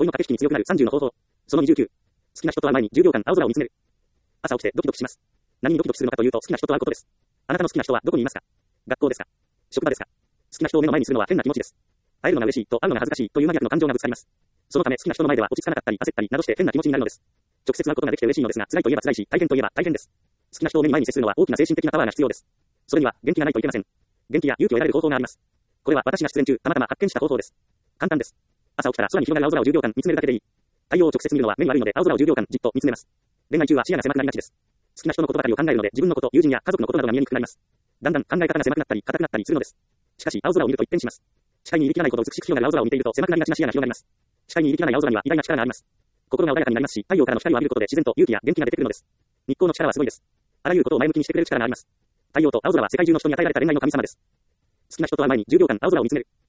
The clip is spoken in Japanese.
恋の駆け引きに強くなる30の方法。その29。好きな人と会う前に10秒間青空を見つめる。朝起きてドキドキします。何にドキドキするのかというと好きな人と会うことです。あなたの好きな人はどこにいますか？学校ですか？職場ですか？好きな人を目の前にするのは変な気持ちです。会えるのが嬉しいと会うのが恥ずかしいという真逆の感情がぶつかります。そのため好きな人の前では落ち着かなかったり焦ったりなどして変な気持ちになるのです。直接会うことができて嬉しいのですが辛いといえば辛いし大変といえば大変です。好きな人を目に前に接するのは大きな精神的なパワーが必要です。それには元気がないといけません。元気や勇気を得られる方法があります。これは私が失恋中たまたま発見した方法です。簡単です。朝起きたら空に広がる青空を10秒間見つめるだけでいい。太陽を直接見るのは目に悪いので青空を10秒間じっと見つめます。恋愛中は視野が狭くなりがちです。好きな人のことばかりを考えるので自分のこと、友人や家族のことなどが見えにくくなります。だんだん考え方が狭くなったり硬くなったりするのです。しかし青空を見ると一変します。視界に入りきらないほど美しく広がる青空を見ていると狭くなりがちな視野が広がります。視界に入りきらない青空には偉大な力があります。心が穏やかになりますし、太陽からの光を浴びることで自然と勇気や元気が出てくるのです。日光の力はすごいです。あらゆることを前向きにしてくれる力があります。太陽と青空は世界中の人に与えられた恋愛の神様です。好きな人と会う前に10秒間青空を見つめる。